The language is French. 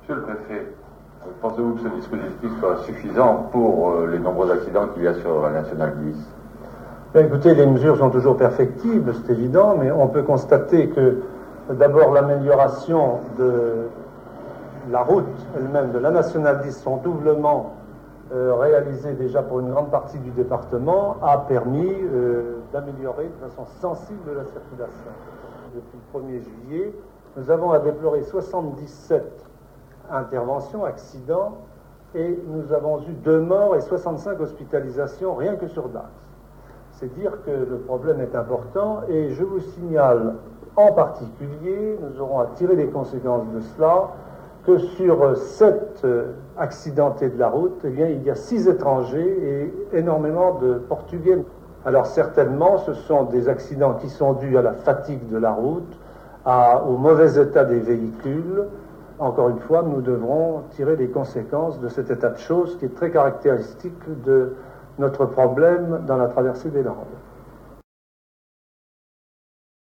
Monsieur le préfet, pensez-vous que ce dispositif soit suffisant pour les nombreux accidents qu'il y a sur la Nationale 10? Écoutez, les mesures sont toujours perfectibles, c'est évident, mais on peut constater que d'abord l'amélioration de la route elle-même, de la Nationale 10, son doublement réalisé déjà pour une grande partie du département, a permis d'améliorer de façon sensible la circulation. Depuis le 1er juillet, nous avons à déplorer 77 interventions, accidents, et nous avons eu 2 morts et 65 hospitalisations rien que sur Dax. C'est dire que le problème est important, et je vous signale en particulier, nous aurons à tirer les conséquences de cela, que sur 7 accidentés de la route, eh bien, il y a 6 étrangers et énormément de Portugais. Alors certainement, ce sont des accidents qui sont dus à la fatigue de la route, au mauvais état des véhicules. Encore une fois, nous devrons tirer les conséquences de cet état de choses qui est très caractéristique de notre problème dans la traversée des Landes.